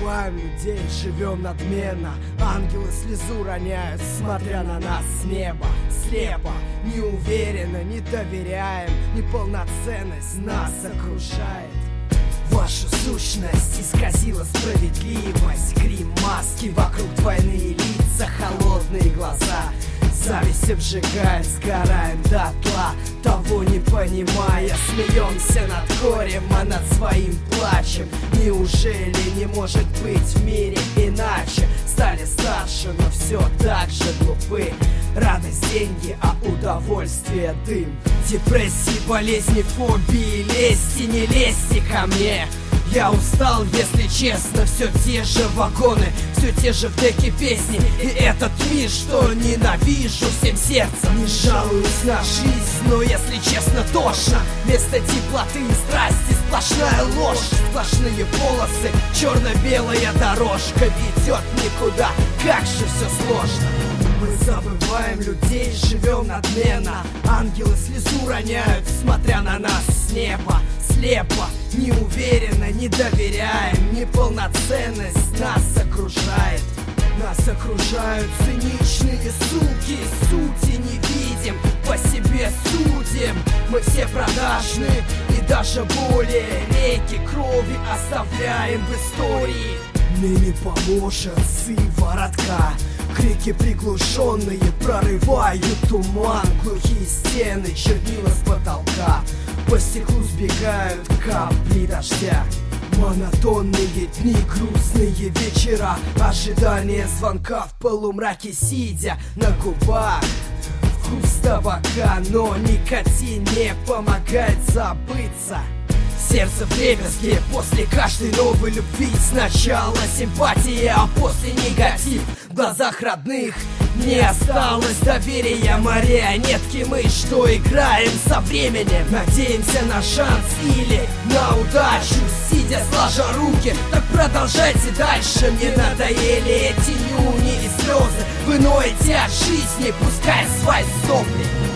забываем людей, живем надменно. Ангелы слезу роняют, смотря на нас с неба. Слепо, не уверенно, не доверяем. Неполноценность нас окружает. Вашу сущность исказила справедливость. Грим, маски, вокруг двойные лица, холодные глаза. Зависть обжигает, сгораем дотла, того не понимая. Смеемся над горем, а над своим плачем. Неужели не может быть в мире иначе? Стали старше, но все так же глупы. Радость деньги, а удовольствие дым. Депрессии, болезни, фобии, лезьте, не лезьте ко мне. Я устал, если честно, все те же вагоны, все те же в деке песни. И этот мир, что ненавижу всем сердцем. Не жалуюсь на жизнь, но если честно, тошно. Вместо теплоты и страсти сплошная ложь. Сплошные полосы, черно-белая дорожка ведет никуда. Как же все сложно. Мы забываем людей, живем надменно. Ангелы слезу роняют, смотря на нас с неба. Слепо, неуверенно, не доверяем. Неполноценность нас окружает. Нас окружают циничные суки. Сути не видим, по себе судим. Мы все продажны и даже более. Реки крови оставляем в истории. Мне не поможет сыворотка. Крики приглушенные прорывают туман. Глухие стены, чернила с потолка. По стеклу сбегают капли дождя. Монотонные дни, грустные вечера. Ожидание звонка в полумраке, сидя на губах. Вкус табака, но никотин не помогает забыться. Сердце в дребезге после каждой новой любви. Сначала симпатия, а после негатив. В глазах родных не осталось доверия. Марионетки мы, что играем со временем. Надеемся на шанс или на удачу, сидя сложа руки. Так продолжайте дальше. Мне надоели эти нюни и слезы. Вы ноете от жизни, пускай свои сопли.